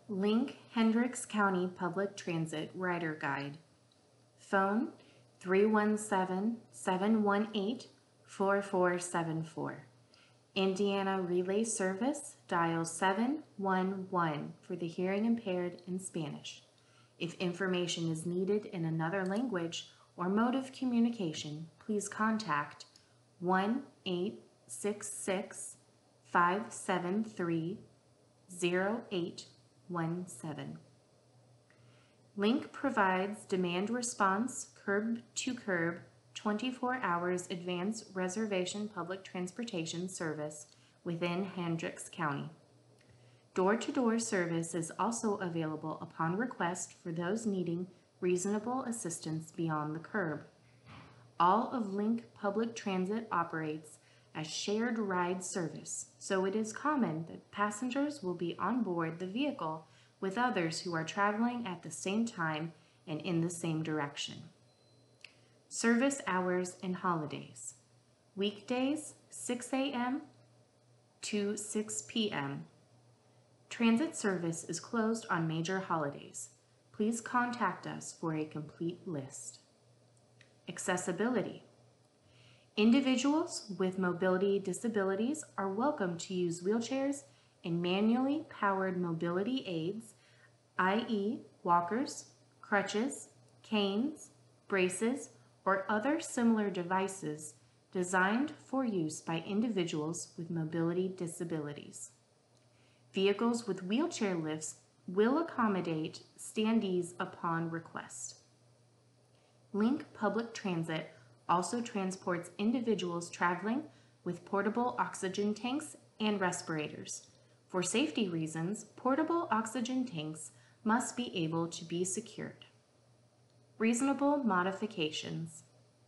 Link Hendricks County Public Transit Rider Guide. Phone 317-718-4474. Indiana Relay Service, dial 711 for the hearing impaired in Spanish. If information is needed in another language or mode of communication, please contact 1-866-573-0817. Link provides demand response, curb to curb, 24 hours advance reservation public transportation service within Hendricks County. Door-to-door service is also available upon request for those needing reasonable assistance beyond the curb. All of Link Public Transit operates as shared ride service, so it is common that passengers will be on board the vehicle with others who are traveling at the same time and in the same direction. Service hours and holidays. Weekdays, 6 a.m. to 6 p.m. Transit service is closed on major holidays. Please contact us for a complete list. Accessibility. Individuals with mobility disabilities are welcome to use wheelchairs and manually powered mobility aids, i.e. walkers, crutches, canes, braces, or other similar devices designed for use by individuals with mobility disabilities. Vehicles with wheelchair lifts will accommodate standees upon request. Link Public Transit also transports individuals traveling with portable oxygen tanks and respirators. For safety reasons, portable oxygen tanks must be able to be secured. Reasonable modifications.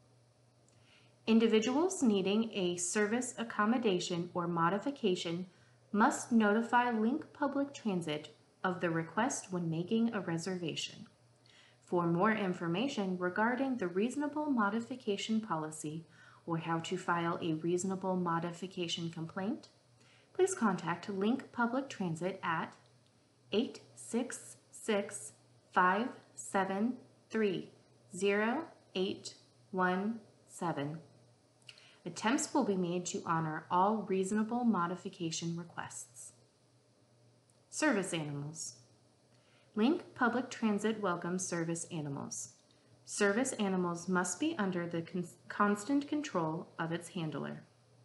Individuals needing a service accommodation or modification must notify Link Public Transit of the request when making a reservation. For more information regarding the reasonable modification policy or how to file a reasonable modification complaint, please contact Link Public Transit at 866-573-0817. Attempts will be made to honor all reasonable modification requests. Service animals. Link Public Transit welcomes service animals. Service animals must be under the constant control of its handler.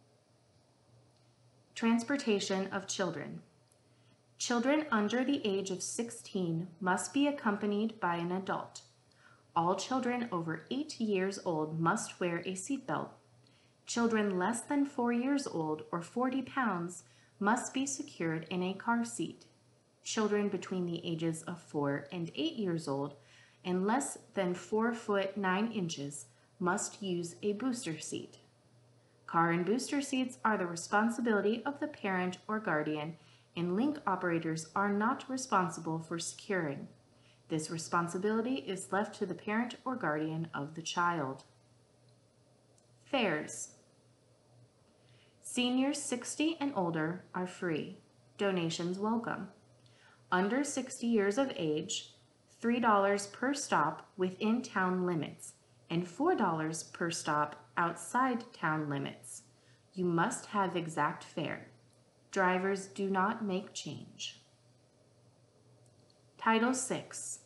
Transportation of children. Children under the age of 16 must be accompanied by an adult. All children over 8 years old must wear a seatbelt. Children less than 4 years old or 40 pounds must be secured in a car seat. Children between the ages of 4 and 8 years old and less than 4 foot 9 inches must use a booster seat. Car and booster seats are the responsibility of the parent or guardian, and Link operators are not responsible for securing. This responsibility is left to the parent or guardian of the child. Fares. Seniors 60 and older are free. Donations welcome. Under 60 years of age, $3 per stop within town limits and $4 per stop outside town limits. You must have exact fare. Drivers do not make change. Title VI.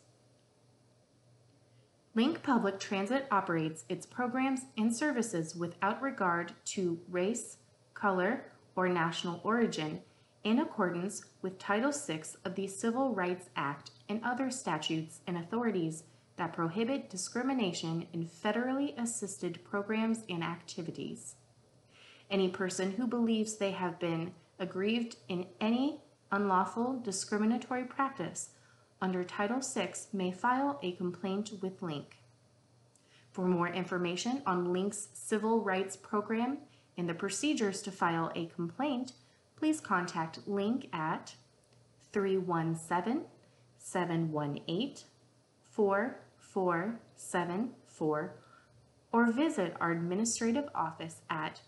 Link Public Transit operates its programs and services without regard to race, color, or national origin in accordance with Title VI of the Civil Rights Act and other statutes and authorities that prohibit discrimination in federally assisted programs and activities. Any person who believes they have been aggrieved in any unlawful discriminatory practice under Title VI may file a complaint with Link. For more information on Link's civil rights program and the procedures to file a complaint, please contact Link at 317-718-4474 or visit our administrative office at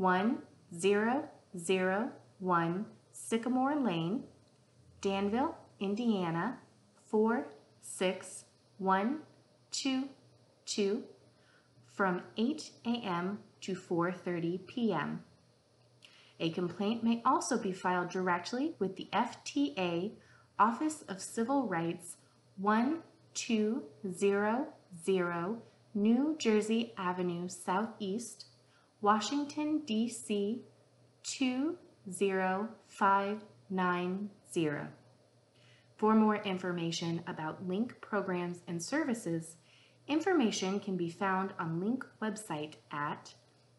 1001 Sycamore Lane, Danville, Indiana 46122 from 8 a.m. to 4:30 p.m. A complaint may also be filed directly with the FTA Office of Civil Rights, 1200 New Jersey Avenue Southeast, Washington, D.C. 20590. For more information about Link programs and services, information can be found on Link website at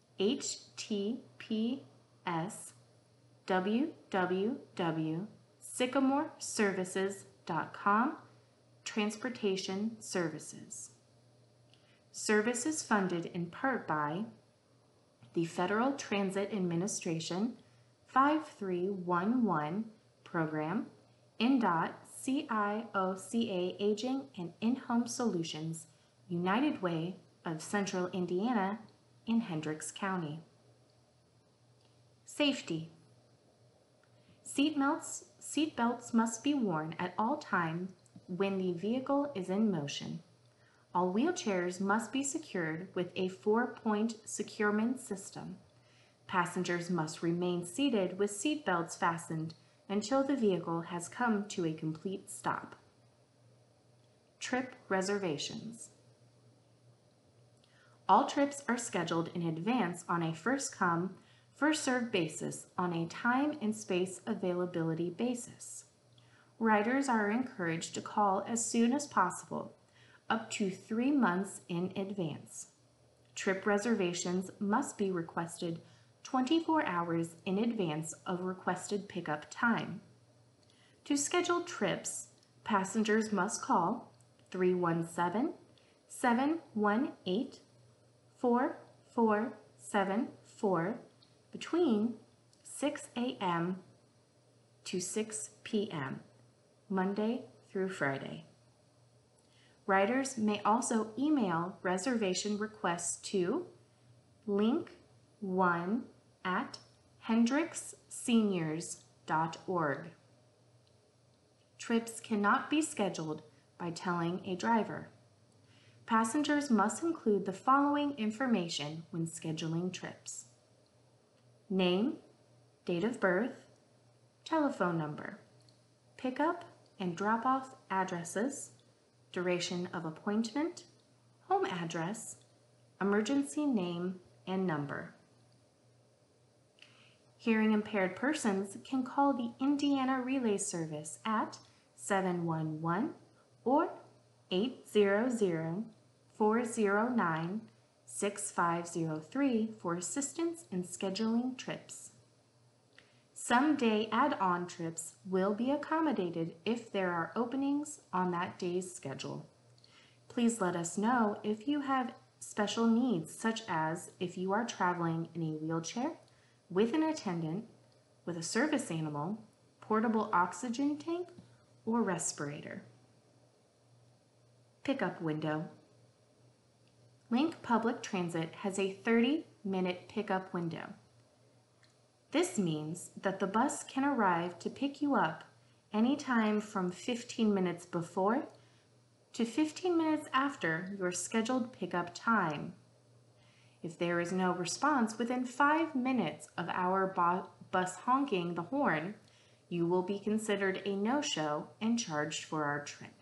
https://www.sycamoreservices.com Transportation Services. Service is funded in part by the Federal Transit Administration 5311 Program, NDOT CIOCA Aging and In-Home Solutions, United Way of Central Indiana in Hendricks County. Safety. Seatbelts must be worn at all times when the vehicle is in motion. All wheelchairs must be secured with a 4-point securement system. Passengers must remain seated with seatbelts fastened until the vehicle has come to a complete stop. Trip reservations. All trips are scheduled in advance on a first-come, first-served basis on a time and space availability basis. Riders are encouraged to call as soon as possible, up to 3 months in advance. Trip reservations must be requested 24 hours in advance of requested pickup time. To schedule trips, passengers must call 317-718-4474 between 6 a.m. to 6 p.m., Monday through Friday. Riders may also email reservation requests to link1@hendricksseniors.org. Trips cannot be scheduled by telling a driver. Passengers must include the following information when scheduling trips: name, date of birth, telephone number, pickup and drop-off addresses, duration of appointment, home address, emergency name and number. Hearing impaired persons can call the Indiana Relay Service at 711 or 800-409-6503 for assistance in scheduling trips. Some day add-on trips will be accommodated if there are openings on that day's schedule. Please let us know if you have special needs, such as if you are traveling in a wheelchair, with an attendant, with a service animal, portable oxygen tank, or respirator. Pickup window. Link Public Transit has a 30-minute pickup window. This means that the bus can arrive to pick you up anytime from 15 minutes before to 15 minutes after your scheduled pickup time. If there is no response within 5 minutes of our bus honking the horn, you will be considered a no-show and charged for our trip.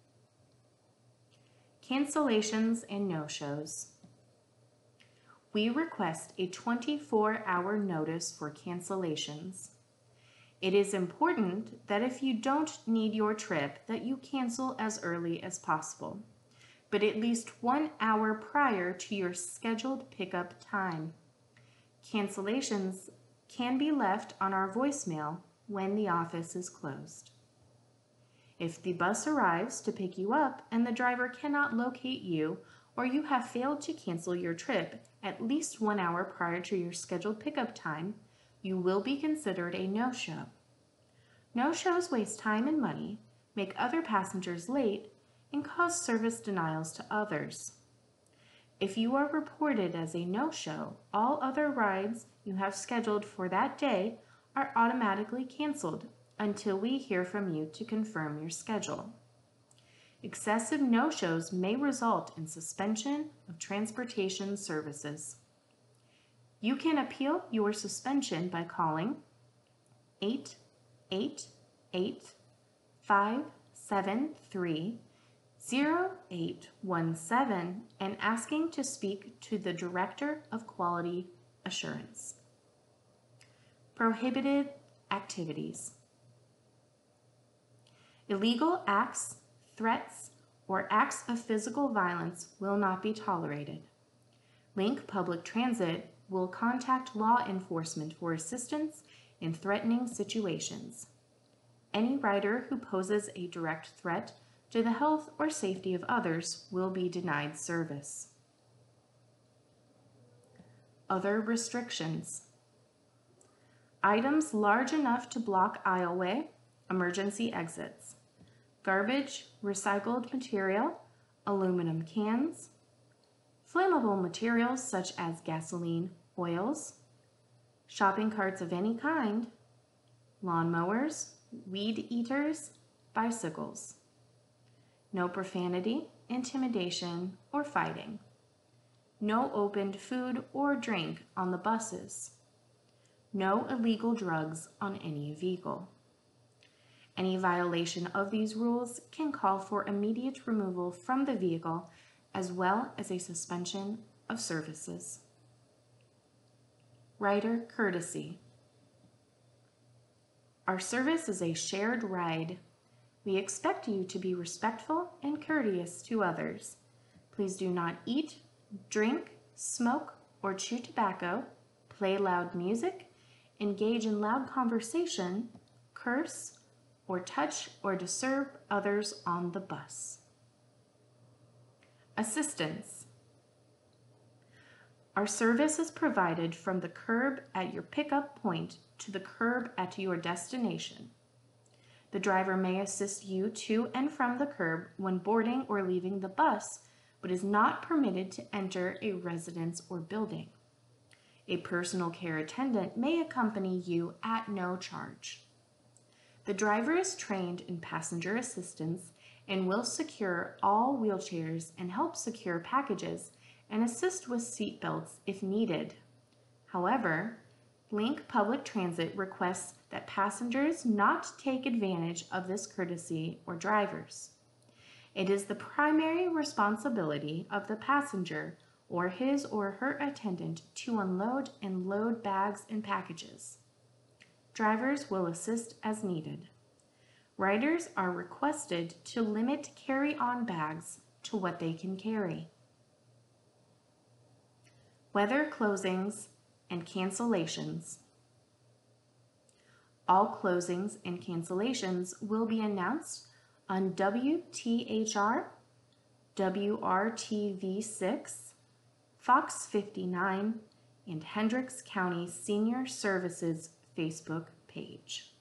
Cancellations and no-shows. We request a 24-hour notice for cancellations. It is important that if you don't need your trip, that you cancel as early as possible, but at least 1 hour prior to your scheduled pickup time. Cancellations can be left on our voicemail when the office is closed. If the bus arrives to pick you up and the driver cannot locate you, or you have failed to cancel your trip at least 1 hour prior to your scheduled pickup time, you will be considered a no-show. No-shows waste time and money, make other passengers late, and cause service denials to others. If you are reported as a no-show, all other rides you have scheduled for that day are automatically canceled until we hear from you to confirm your schedule. Excessive no-shows may result in suspension of transportation services. You can appeal your suspension by calling 888-573-0817 and asking to speak to the Director of Quality Assurance. Prohibited activities. Illegal acts, threats, or acts of physical violence will not be tolerated. Link Public Transit will contact law enforcement for assistance in threatening situations. Any rider who poses a direct threat to the health or safety of others will be denied service. Other restrictions. Items large enough to block aisleway, emergency exits. Garbage, recycled material, aluminum cans, flammable materials such as gasoline, oils, shopping carts of any kind, lawnmowers, weed eaters, bicycles. No profanity, intimidation, or fighting. No opened food or drink on the buses. No illegal drugs on any vehicle. Any violation of these rules can call for immediate removal from the vehicle as well as a suspension of services. Rider courtesy. Our service is a shared ride. We expect you to be respectful and courteous to others. Please do not eat, drink, smoke, or chew tobacco, play loud music, engage in loud conversation, curse, or touch or disturb others on the bus. Assistance. Our service is provided from the curb at your pickup point to the curb at your destination. The driver may assist you to and from the curb when boarding or leaving the bus, but is not permitted to enter a residence or building. A personal care attendant may accompany you at no charge. The driver is trained in passenger assistance and will secure all wheelchairs and help secure packages and assist with seat belts if needed. However, Link Public Transit requests that passengers not take advantage of this courtesy or drivers. It is the primary responsibility of the passenger or his or her attendant to unload and load bags and packages. Drivers will assist as needed. Riders are requested to limit carry-on bags to what they can carry. Weather closings and cancellations. All closings and cancellations will be announced on WTHR, WRTV6, Fox 59, and Hendricks County Senior Services Facebook page.